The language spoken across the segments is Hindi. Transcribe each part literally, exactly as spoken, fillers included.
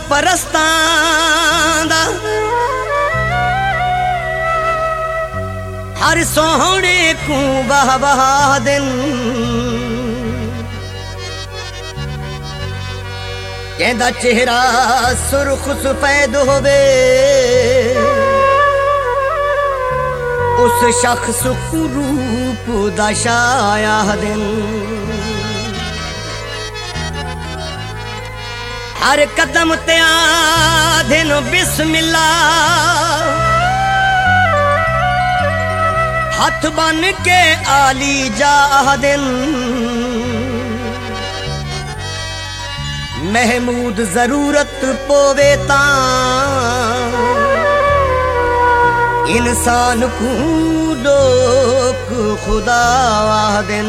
परस्तां दा हर सोहणे को वाह वाह दिन कहदा चेहरा सुरख सफेद होवे उस शख्स को रूप दा छाया दिन हर कदम ते आदिन बिस्मिल्लाह हाथ बन के आली जाहदिन महमूद जरूरत पोवे तां इंसान को लोक खुदा आहदिन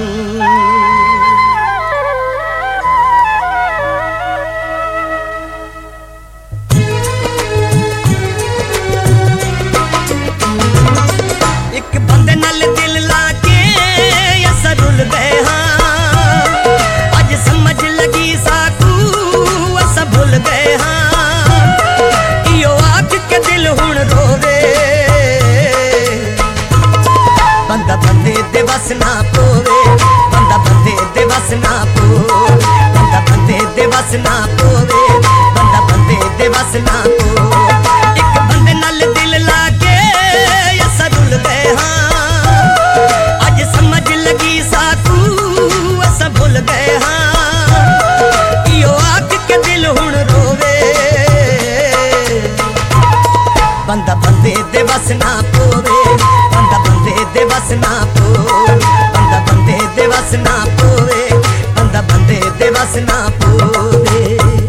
ना पोवे बंदा बंदे दे बस ना पो बंदा बंदे दे बस ना पोवे बंदा बंदे दे बस ना पो एक बंदे नाल दिल लाके असा रुल गए हाँ अज समझ लगी साकू असा भुल गए हाँ इयो आख के दिल हुण रोवे बंदा बंदे दे बस ना पोवे बंदा बंदे दे बस ना पो बंदा बंदे दे बस ना पोवे बंदा बंदे दे बस ना पोवे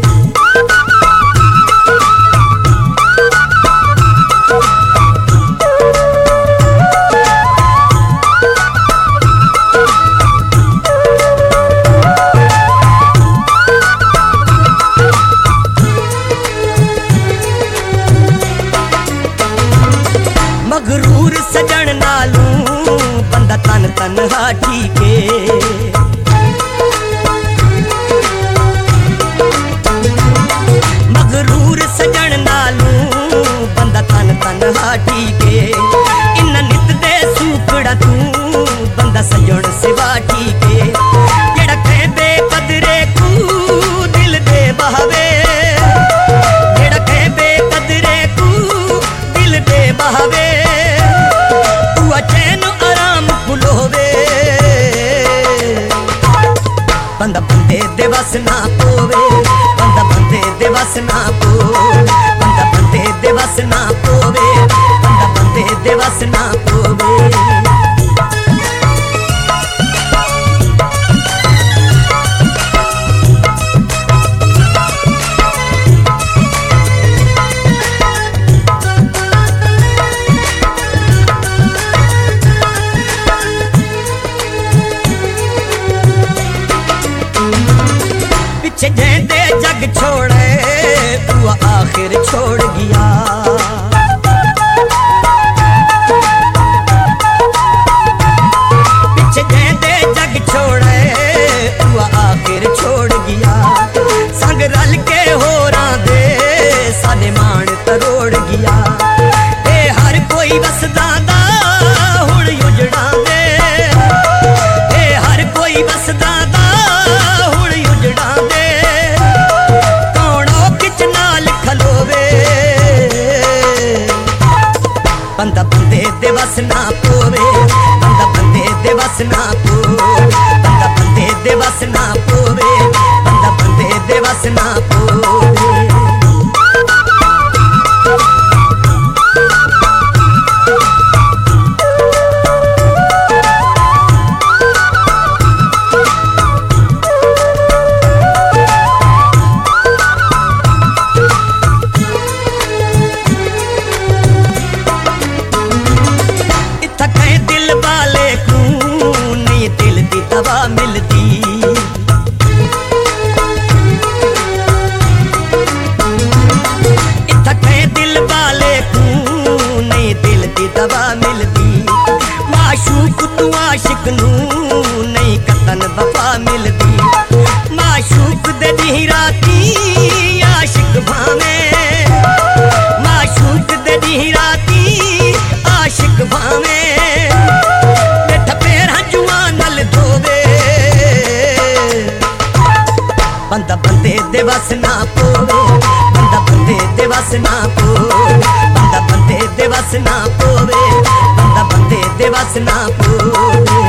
मगरूर सजन नालू बंदा तन तन हा ठीके मगरूर सजन नालू बंदा तन तन हा ठीके इन्ना नित दे सूखड़ा तू बंदा सजन सिवा ठीके जेड़ा कह दे कदरे कू दिल दे बहावे जेड़ा कह दे कदरे कू दिल दे बहावे बंदा बंदे दे बस ना पोवे बंदा बंदे दे बस ना पो बंदा बंदे दे बस ना पोवे बंदा बंदे दे बस ना पोवे पीछे दे जग छोड़े तू आखिर छोड़ गया पीछे दे जग छोड़े तू आखिर छोड़ गया संग रल के होरा दे साडे मान तरोड़ गया ए हर कोई वसदा दा हुण उजड़ा दे ए हर कोई वसदा दा हुण उजड़ा दे बंदा बंदे दे बस ना पोवे बंदा बंदे दे बस ना पो बंदा बंदे दे बस ना पोवे बंदा बंदे दे बस ना पोवे दवा मिलती इत्थे दिल वाले को नहीं दिल दी दवा मिलती माशूक तू आशिक नू नहीं कतन वफा मिलती माशूक दे दी राती आशिक भावे वस ना पोवे।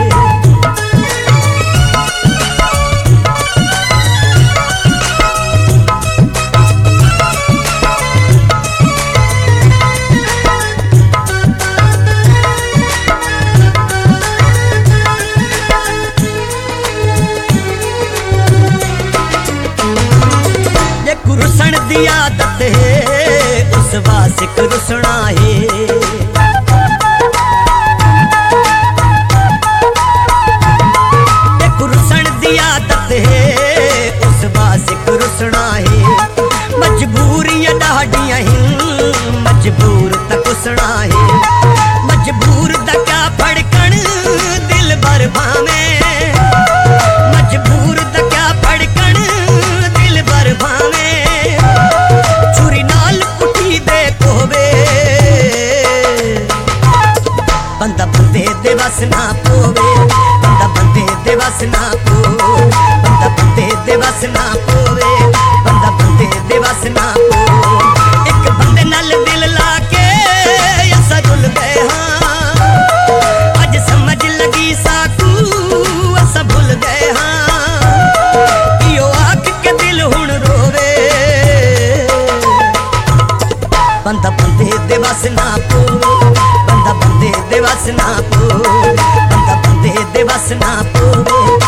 रुसन दी आदत है उस वासिक रुसना है। एक रुसन दी आदत है उस वासिक रुसना है। मजबूरियां ढाडियां हिन मजबूर तक उसना है। मजबूर दा क्या फड़कन दिल भर भावे। मजबूर दा क्या फड़कन दिल भर भावे। बंदा बंदे दे वस ना पोवे। बंदा बंदे दे वस ना पोवे। बंदा बंदे दे वस ना पोवे। बंदा बंदे दे वस ना पोवे। एक बंदे नाल दिल लाके असा रुल गए हां। अज समझ लगी साकू असा भुल गए हां। इयो आख के दिल हुण रोवे। बंदा बंदे दे वस ना पोवे। बंदा बंदे दे वस ना पोवे। बंदा बंदे दे वस ना पोवे।